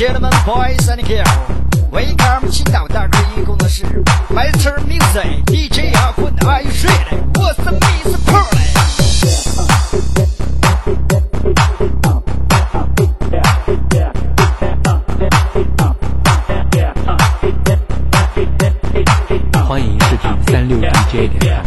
gentlemen, boys and girls, welcome 青岛大哥一工作室 Master Music DJ 阿坤 Are you ready? What's the Miss Pearly? 欢迎视频36DJ 点。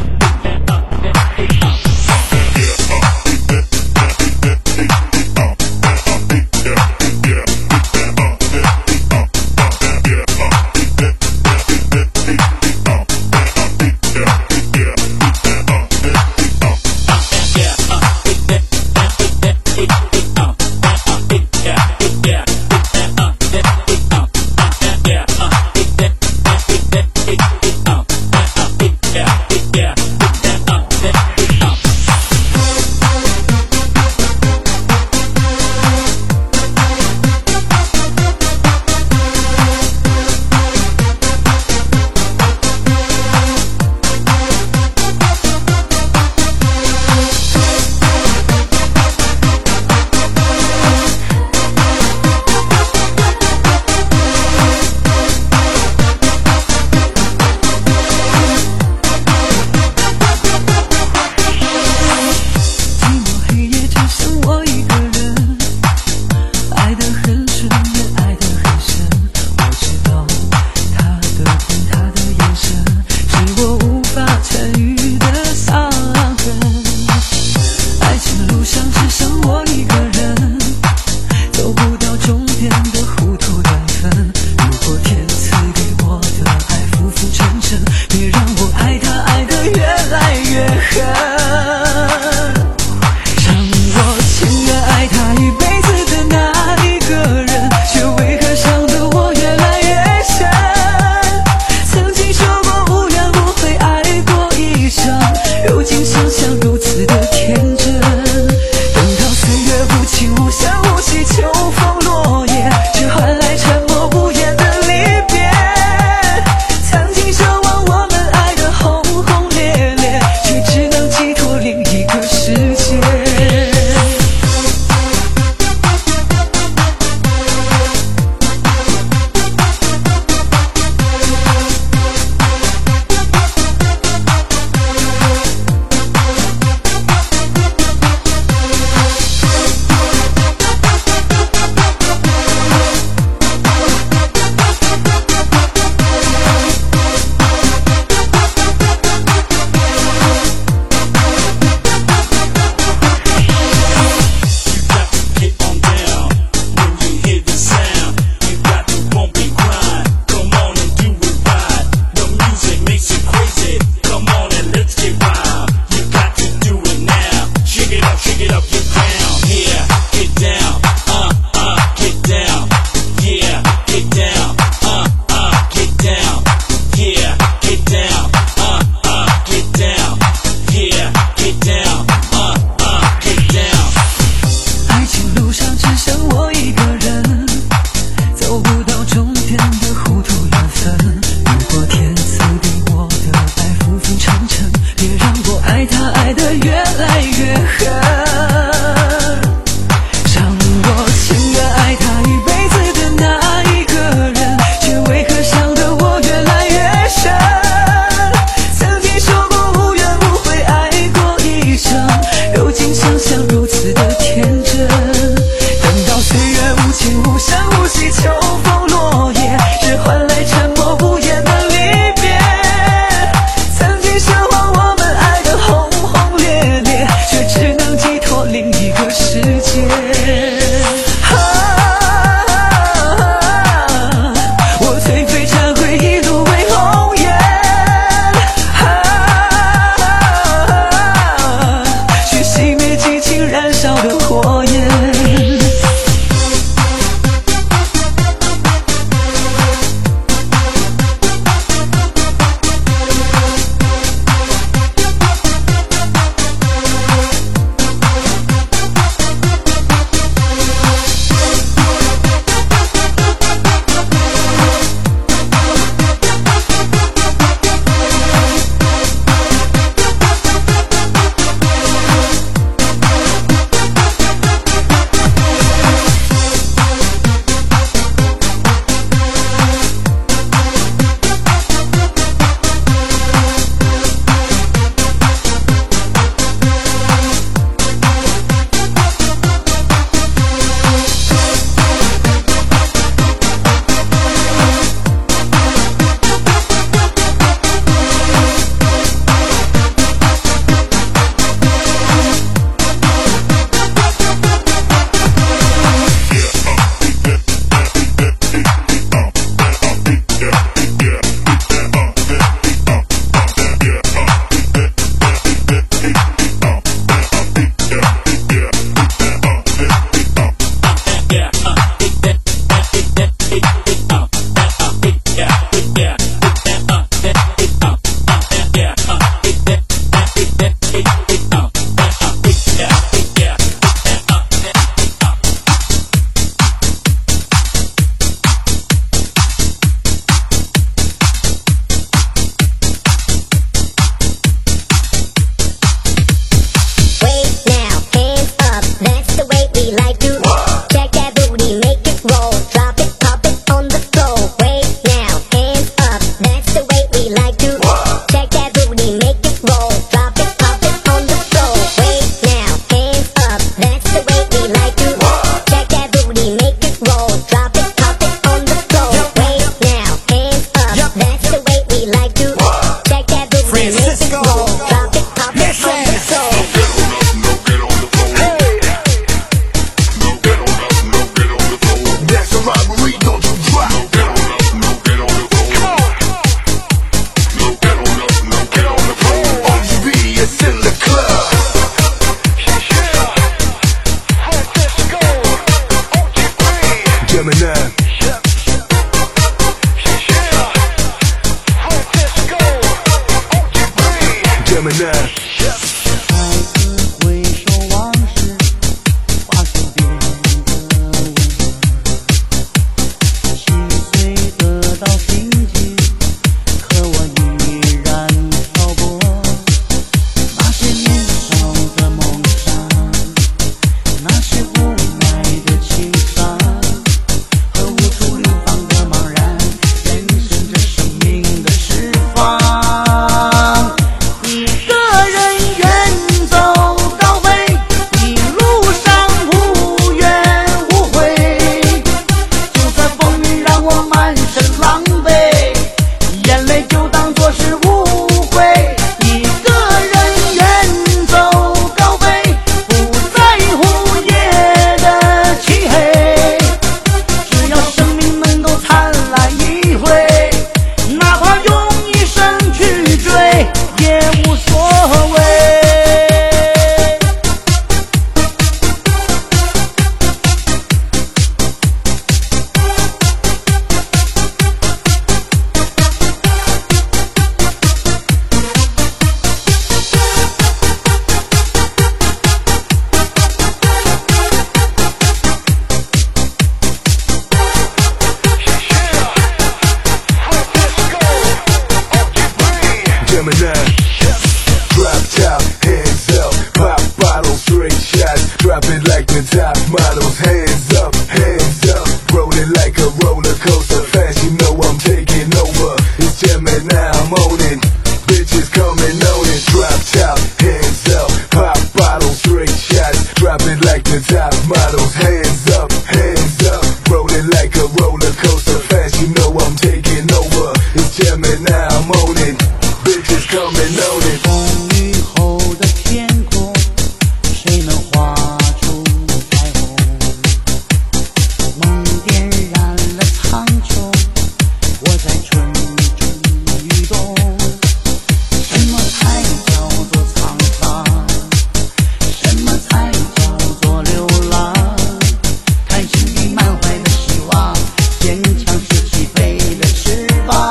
straight shots, drop it like the top models. Hands up, rolling like a roller coaster. Fast, you know I'm taking over. It's jamming now, I'm on it. Bitches coming on it. 风雨后的天空，谁能画出彩虹？梦点燃了苍穹，我在春中欲动。什么才叫做沧桑？什么才叫做流浪？看心底满怀的希望，坚强是起飞的翅膀。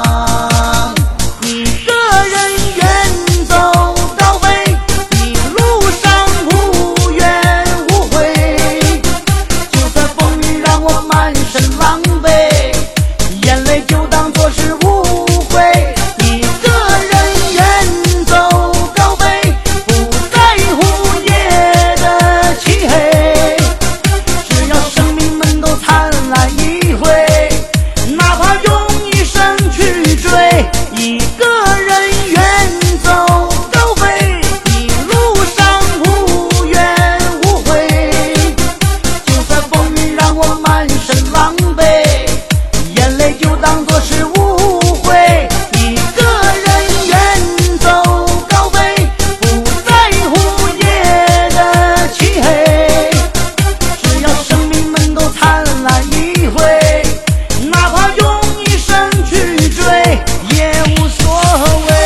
一个人远走高飞，一路上无怨无悔。就算风雨让我满身狼狈，眼泪就当作是误会。一个人远走高飞，不在乎夜的漆黑。只要生命们都灿烂一回，哪怕用一生去追。一个人远走高飞，一路上无怨无悔。就算风雨让我满身狼狈，眼泪就当作是误会。一个人远走高飞，不在乎夜的漆黑。只要生命们都灿烂一回，哪怕用一生去追也无所谓。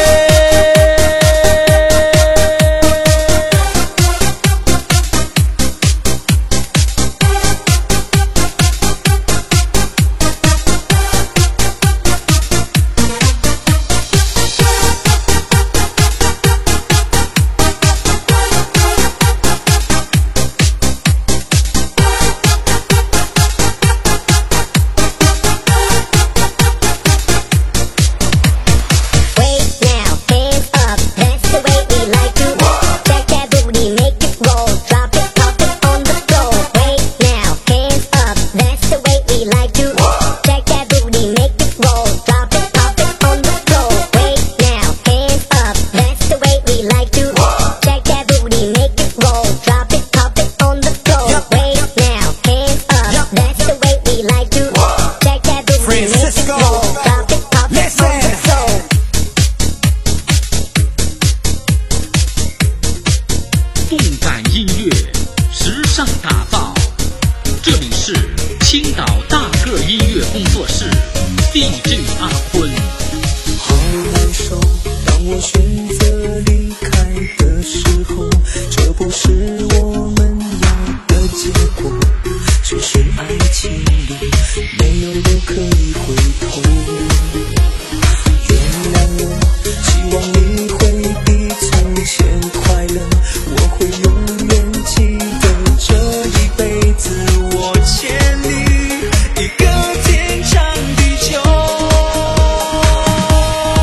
动感音乐，时尚打造。这里是青岛大个音乐工作室 ，DJ 阿坤。 好难受，当我选择离开的时候，这不是我们要的结果。只是爱情里没有路可以回头。原谅我，希望你会比从前快乐。我会永远记得这一辈子我欠你一个天长地久。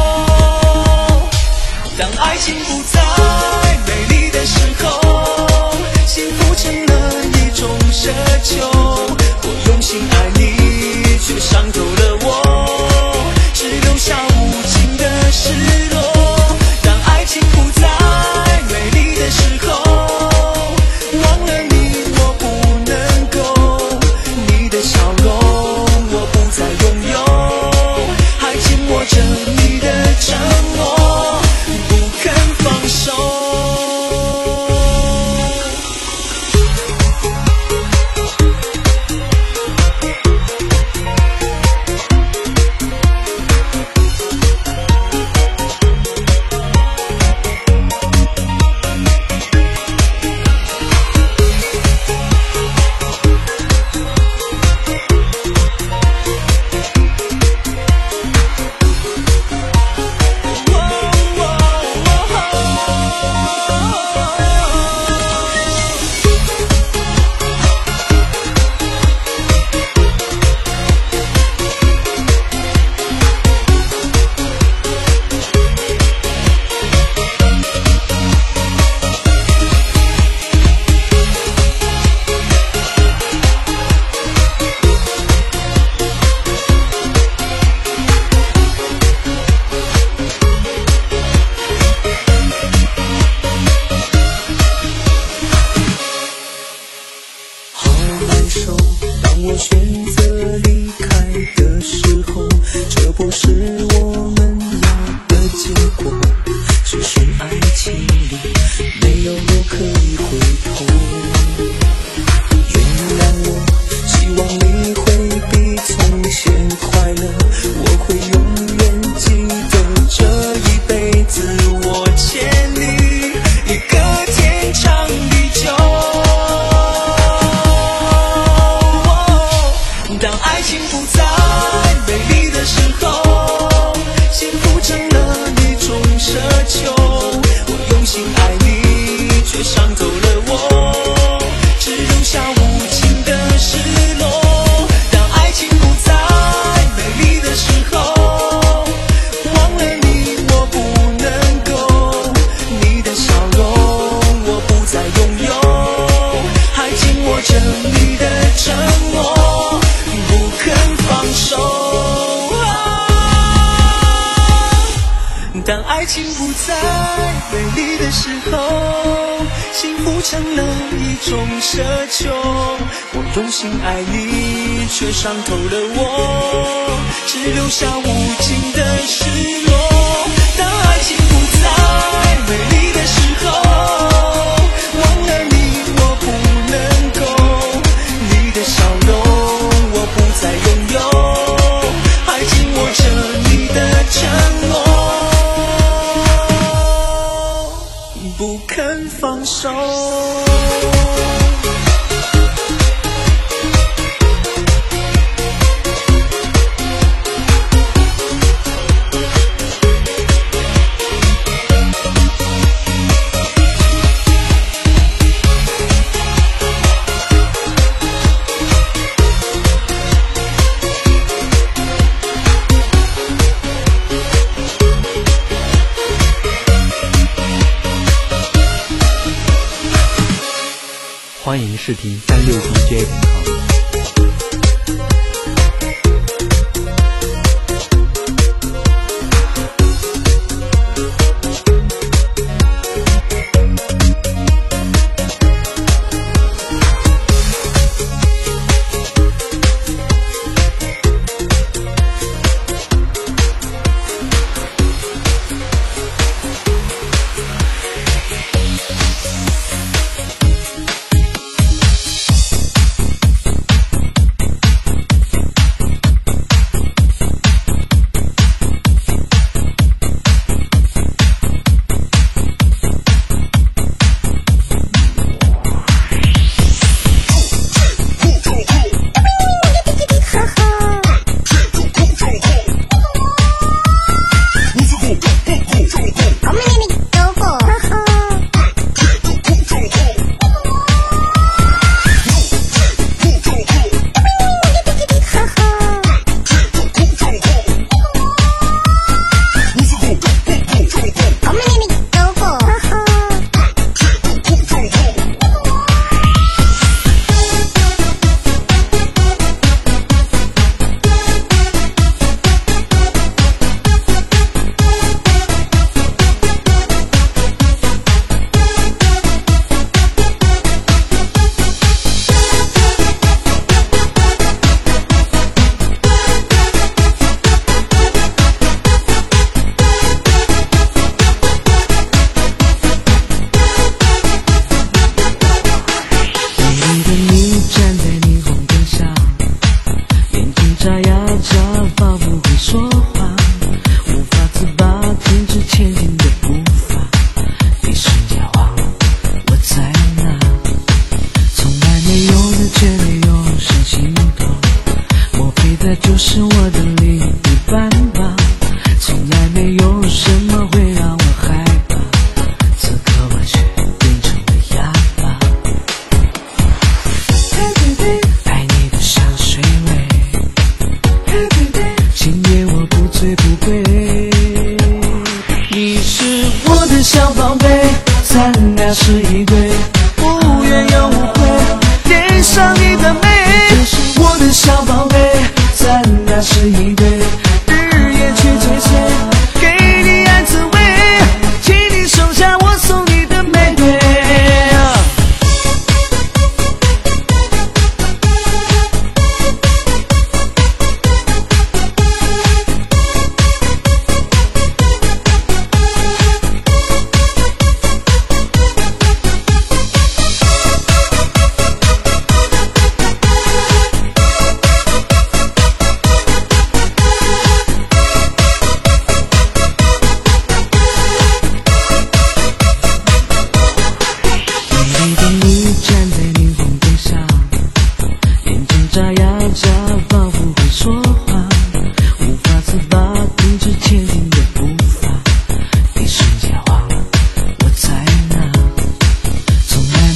当爱情不再美丽的时候， 当我选择离开的时候，这不是我们要的结果。只是爱情里没有路可以回头。原谅我，希望你会比从前快乐。我会永远记得这一辈子我欠你一个天长地久。当爱情不再美丽的时候，幸福成了一种奢求。我用心爱你，却伤透了我，只留下无尽的失落。当爱情不再美丽的时候，忘了你我不能够，你的笑容我不再拥有，还紧握着你的承诺，不肯放手。当爱情不再美丽的时候，幸福成了一种奢求。我用心爱你，却伤透了我，只留下无尽的失落。当爱情不再美丽的时候，忘了你我不能够，你的笑容我不再拥有，还紧握着你的承诺，不肯放手。 欢迎试听36DJ.com。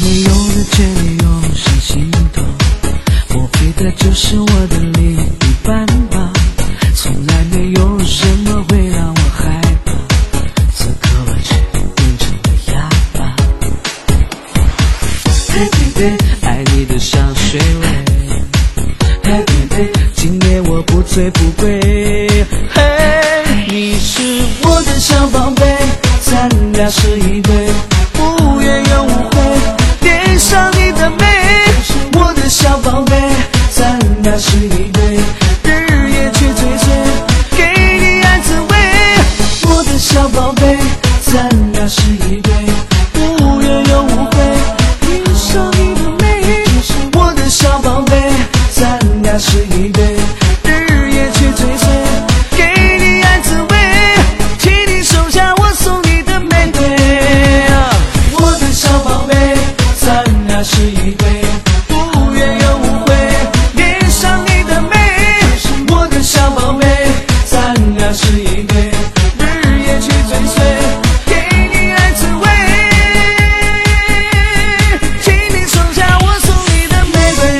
没有的却你涌上心头，莫非他就是我的另一半吧？从来没有什么会让我害怕，此刻我却变成了哑巴。Hey baby， 爱你的香水味。Hey baby， 今夜我不醉不归。Hey， 你是我的小宝贝，咱俩是一对，无怨又无悔。恋上你的美，我的小宝贝，咱俩是一对，日夜去追随，给你爱滋味。我的小宝贝，咱俩是一对，无怨又无悔。恋上你的美，我的小宝贝，咱俩是一对，日夜去追随，给你爱滋味。请你收下我送你的玫瑰。我的小宝贝，咱俩是一对，无怨又无悔。恋上你的美，我的小宝贝，咱俩是一对，日夜去追随，给你爱滋味。请你收下我送你的玫瑰。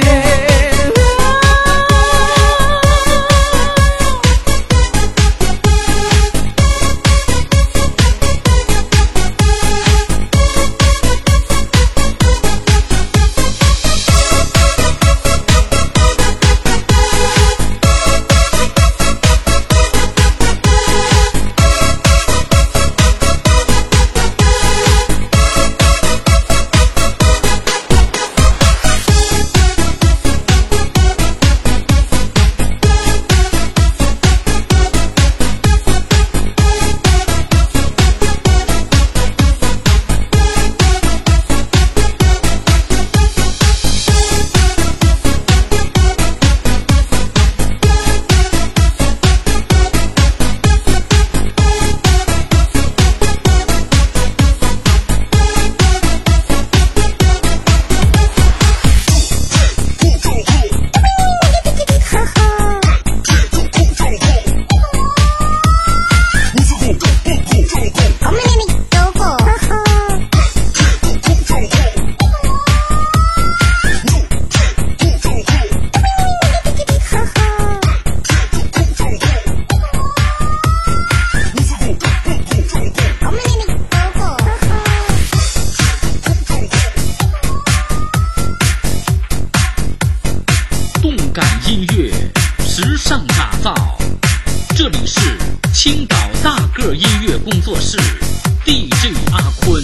动感音乐，时尚打造。这里是青岛大个音乐工作室 ，DJ 阿坤。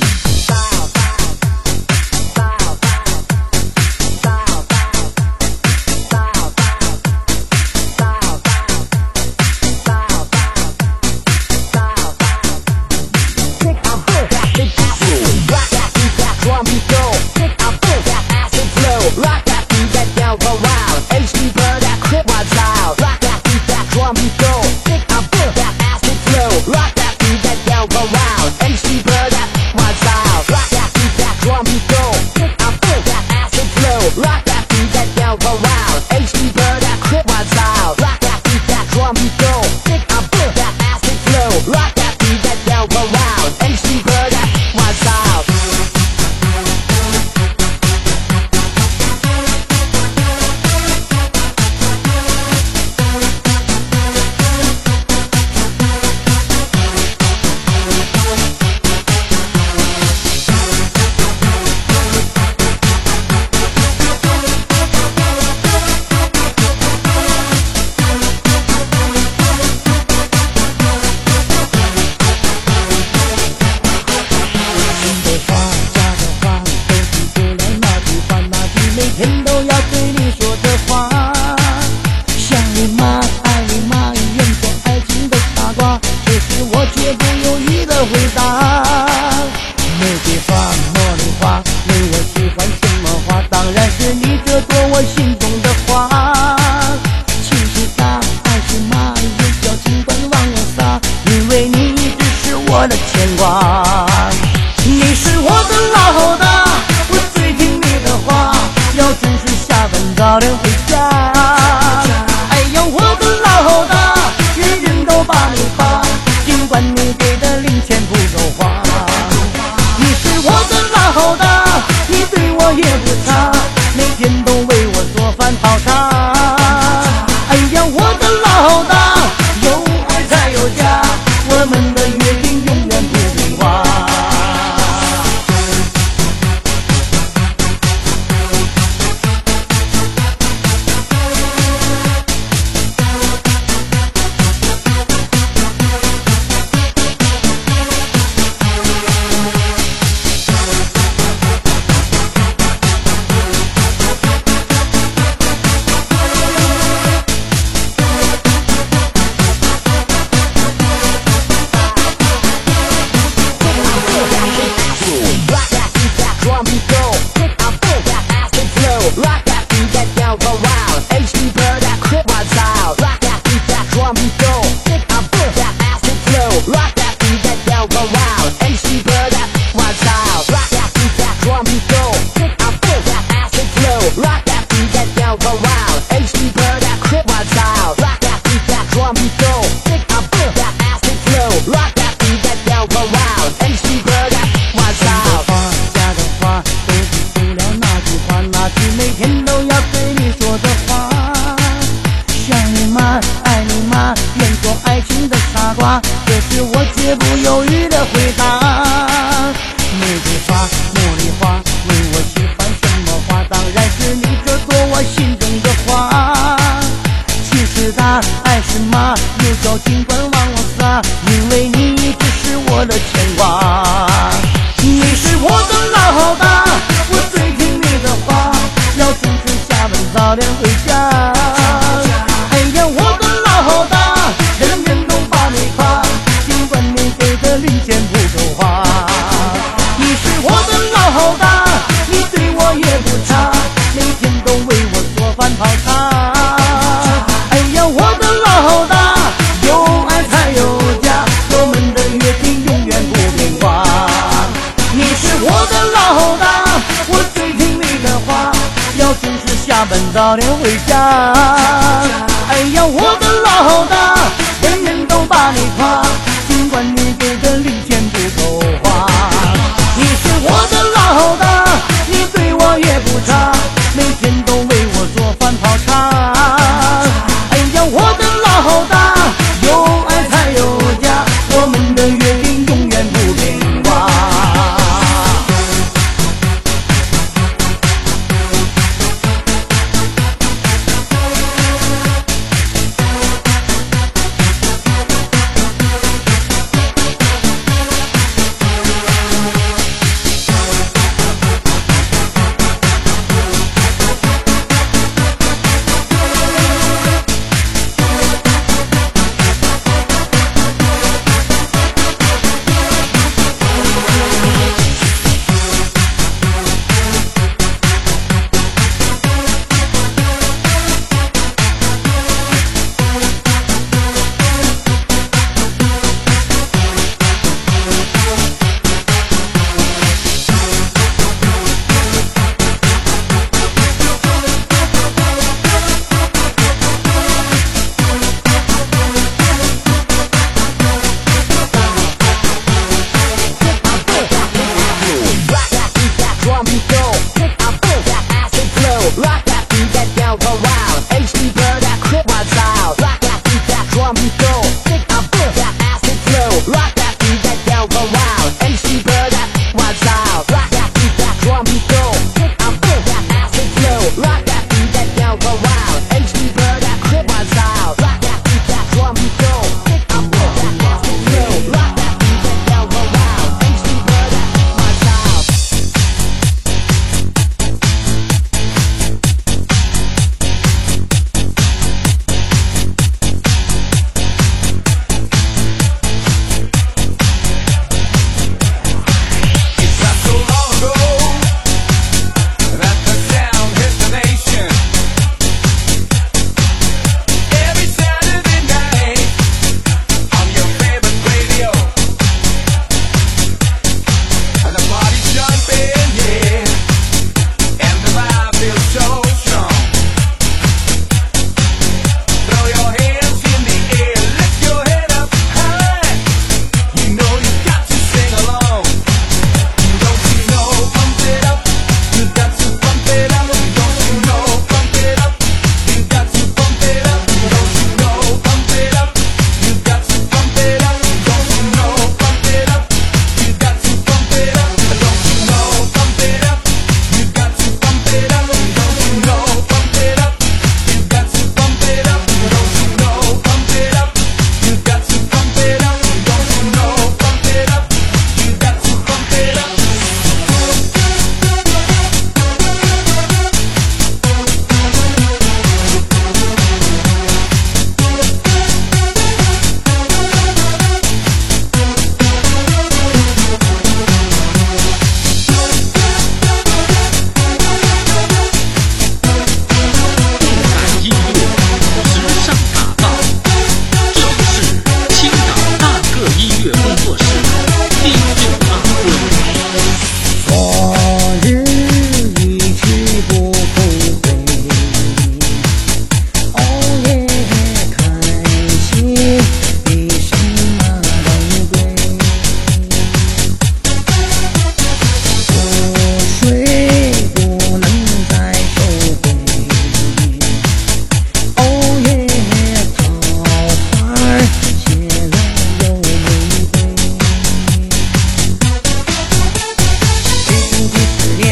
go. Kick out full, that acid flow. Rock that beat, that down go wild. HD bird, that crib wild style. Rock that beat, that drum beat go. Kick out full, that acid flow. Rock that beat, that down go wild. HD bird, that wild style. Rock that beat, that drum beat go. Kick out full, that acid flow. Rock that beat, that down go wild. HD bird, that crib wild style. Rock that beat, that drum beat go. Kick out full, that acid flow. Rock that beat, that down go wild. HD bird, that wild style. 花家的话都记住了那句话，那句每天都要对你说的话。想你吗？爱你吗？愿做爱情的傻瓜，这是我绝不犹豫的回答。玫瑰花、茉莉花，问我喜欢什么花？当然是你这朵我心中的花。其实他爱是吗？有酒尽管往我撒，因为你一直是我的牵挂。你是我的老大，我最听你的话，要准时下班早点回家。哎呀，我的老大，人人都把你夸，尽管你给的零钱不够花。你是我的老大，你对我也不差，每天都为我做饭泡茶。哎呀，我的老大，有爱才有家，我们的约定永远不变卦。你是我的老大，我最听你的话，要准时下班早点回家。哎呀，我的老大，人人都把你夸，尽管你给的零钱不够花。你是我的老大，你对我也不差，每天都为我做饭泡茶。哎呀，我的老大，有爱才有家，我们的约定永远不变卦。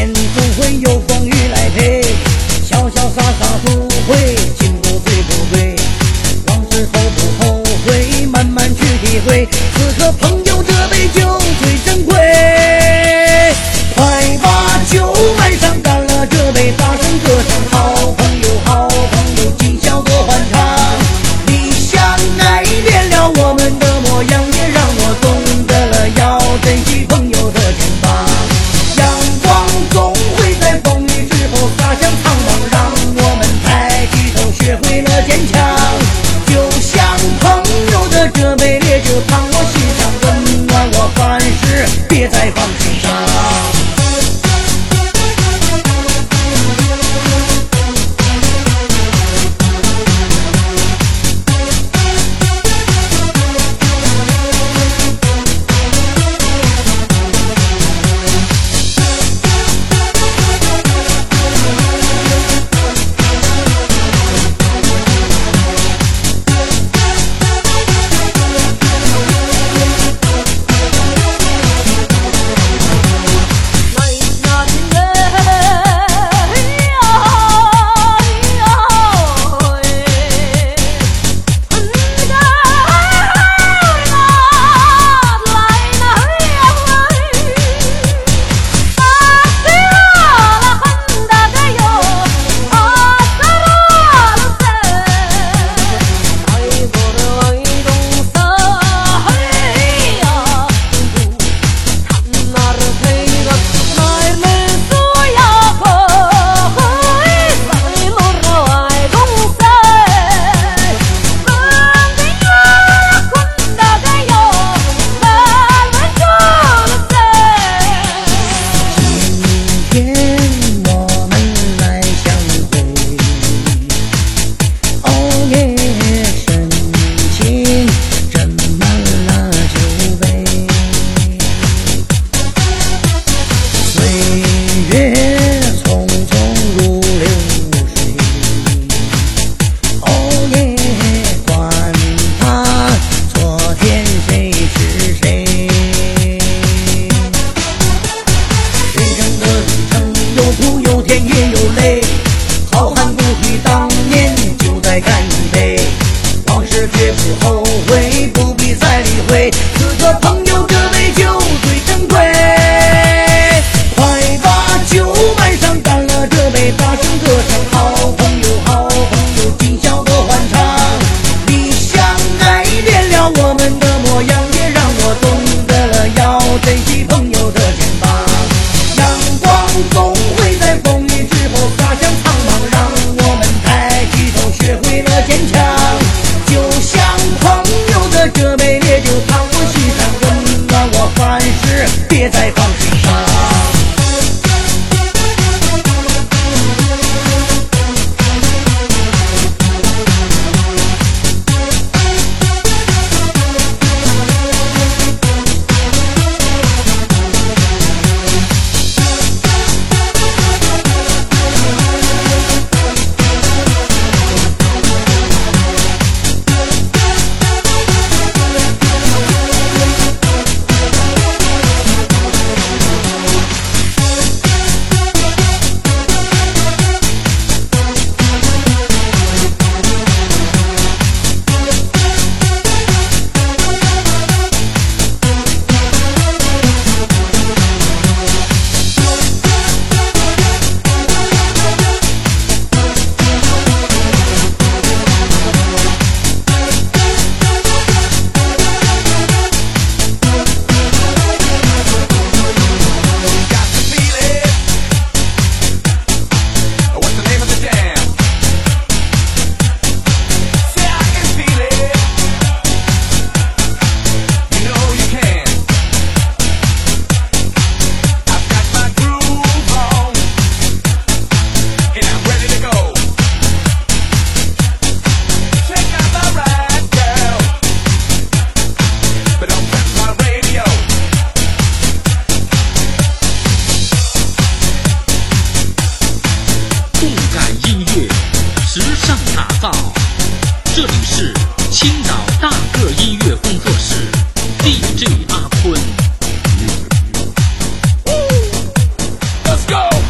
天总会有风雨来陪，潇潇洒洒不悔，经过醉不醉，往事后不后悔，慢慢去体会，此刻朋友这杯酒最珍贵，快把酒满上，干了这杯，大声歌唱，好朋友今宵多欢畅，理想改变了我们的模样，也让我懂得了要珍惜朋友的肩膀，阳光总会在风雨之后洒向苍茫，让我们抬起头学会了坚强，就像朋友的这杯烈酒烫我心上，温暖我凡事别再放心上。别再放心上。 这里是青岛大个音乐工作室 DJ 阿坤。 Let's go!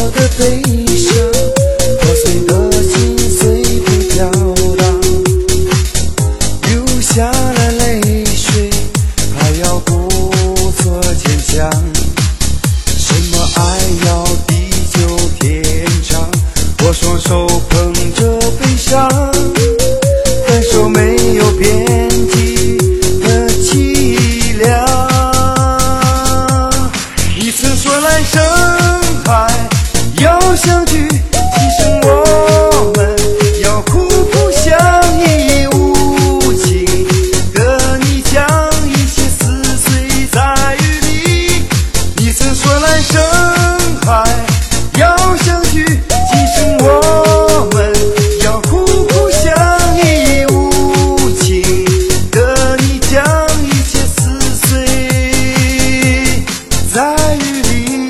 的悲伤，破碎的心随风飘荡，流下了泪水，还要故作坚强。什么爱要地久天长？我双手捧着悲伤，感受没有边际的凄凉。你曾说来生还要相聚，其实我们要苦苦相依，无情的你将一切撕碎在雨里。你曾说来生还要相聚，其实我们要苦苦相依，无情的你将一切撕碎在雨里。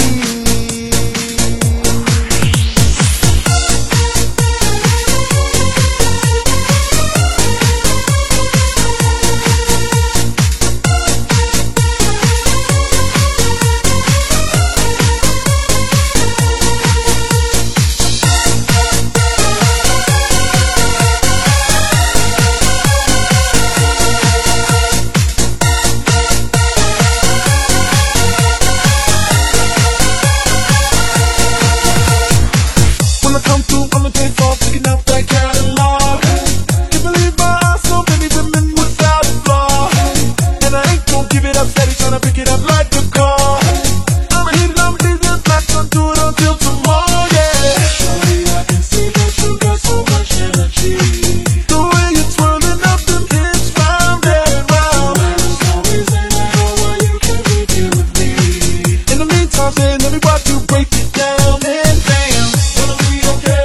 When I come through, I'ma take off, picking up that catalog. Can't believe my eyes, so many women without a flaw. And I ain't gon' give it up, steady tryna pick it up like a car. I'ma hit it, I'ma leave it back, I'll do it until tomorrow, yeah. Surely I can see that you got so much energy. The way you're twirling up them hips round and round. There's no reason at all why you can't be here with me. In the meantime, then let me watch you break it down and dance. Gonna be okay.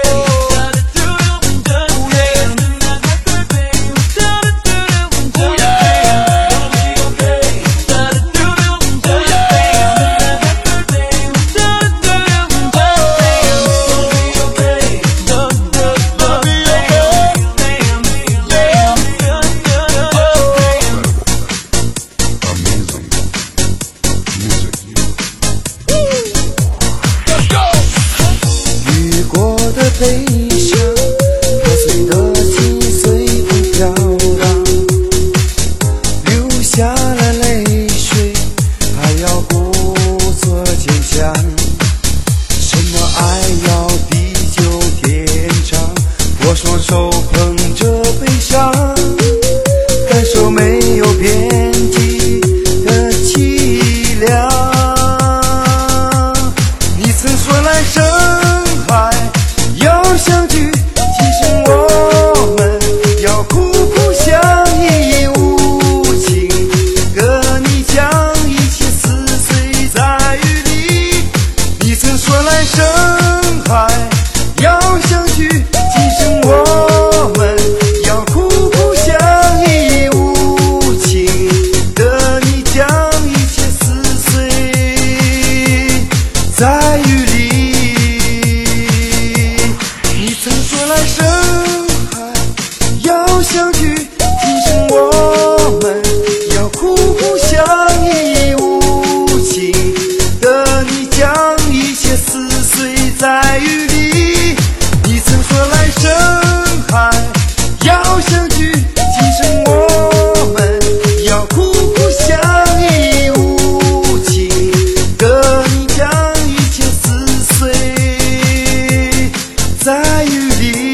雨过的悲伤，破碎的心随风飘荡，流下了泪水，还要故作坚强。什么爱要地久天长？我双手捧着悲伤，感受没有边际的凄凉。你曾说来生还要相聚，其实我们要苦苦相依，无情的你将一切撕碎在雨里。你曾说来生还要相聚，其实我们要苦苦相依，无情的你将一切撕碎在雨里。你曾说来生还要相聚，其实我们要苦苦相依，无情的你将一切撕碎在雨里。你曾说来生还要相聚，其实我们要苦苦相依，无情的你将一切撕碎在雨里。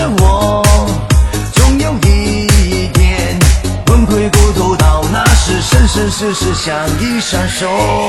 着我，总有一天魂归故土，到那时生生世世相依相守。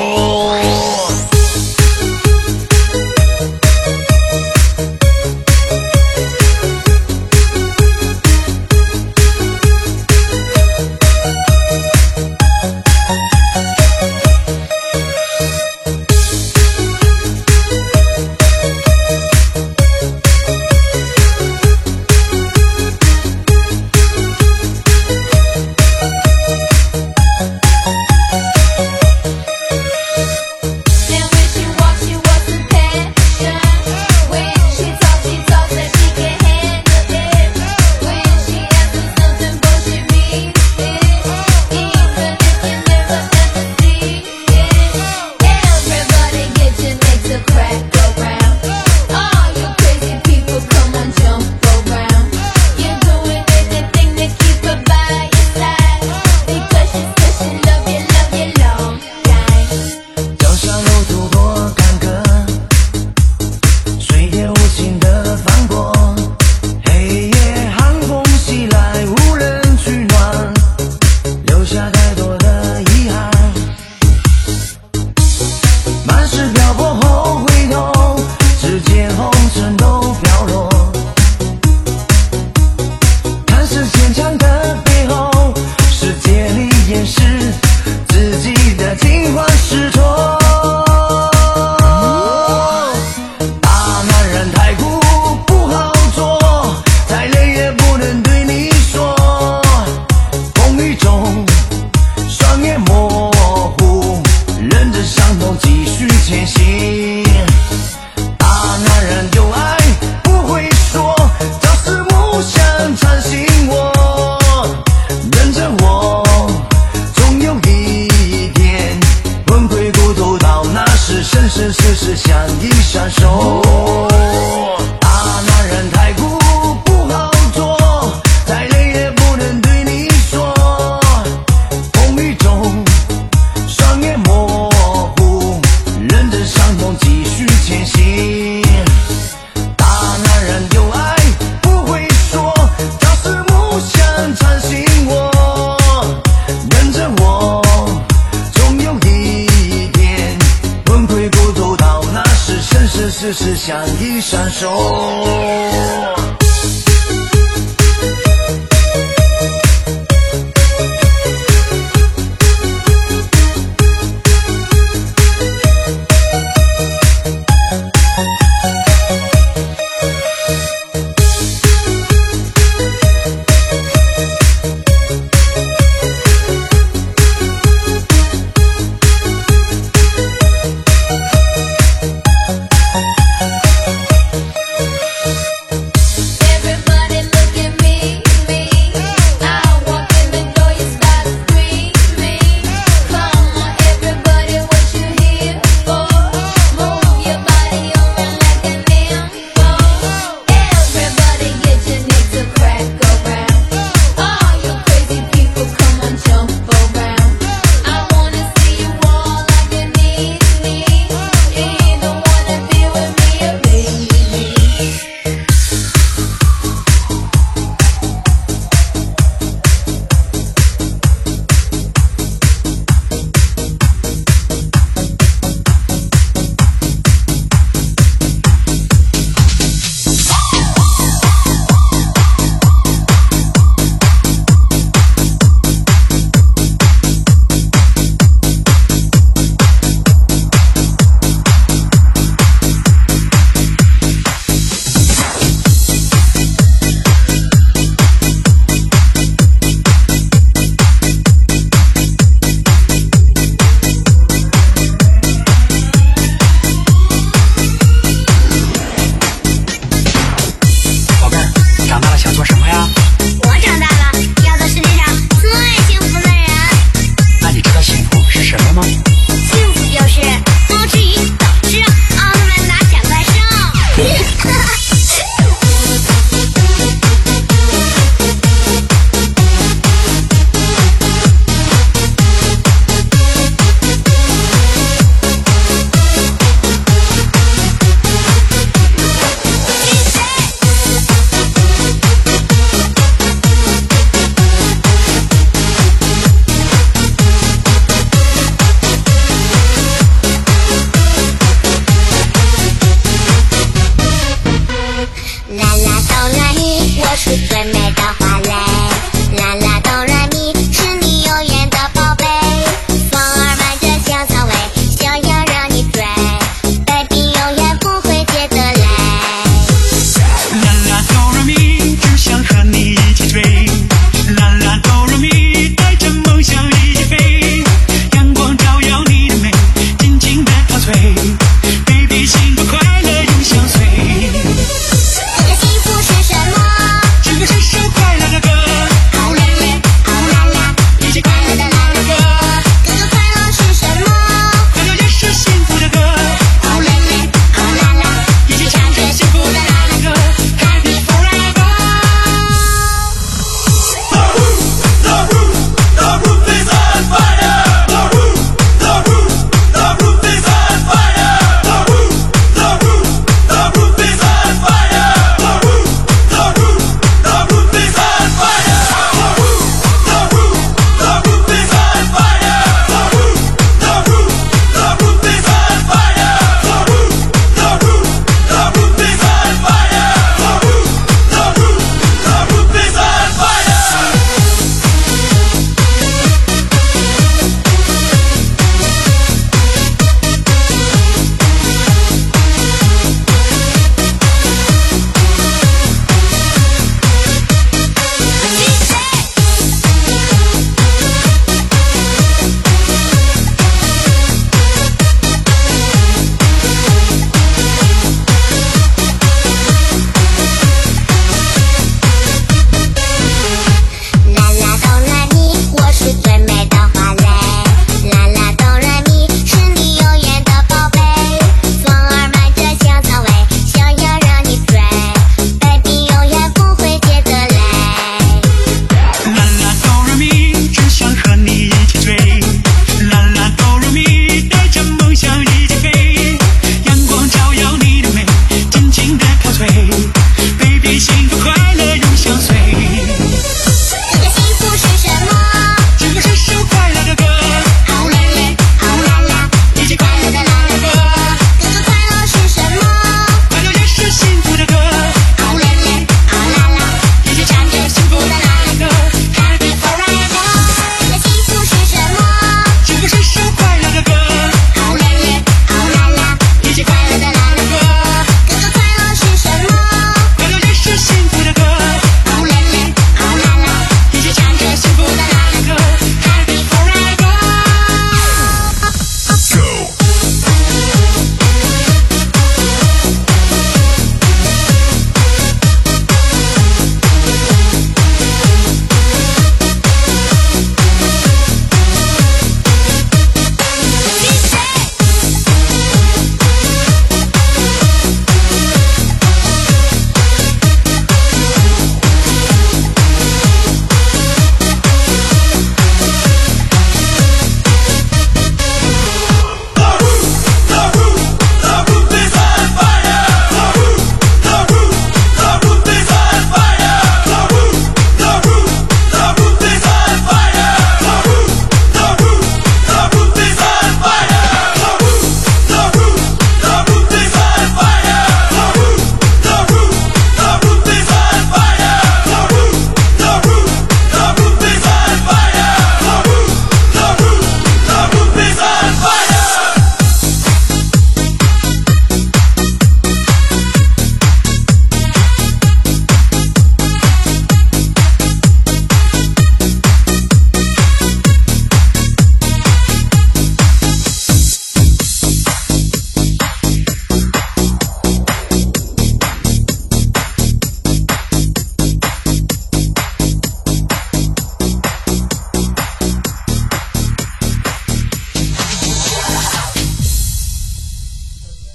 世事相依相守。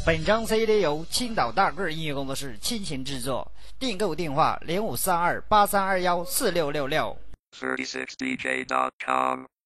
本张 CD 由青岛大个音乐工作室倾情制作，订购电话053283214666。 36dj.com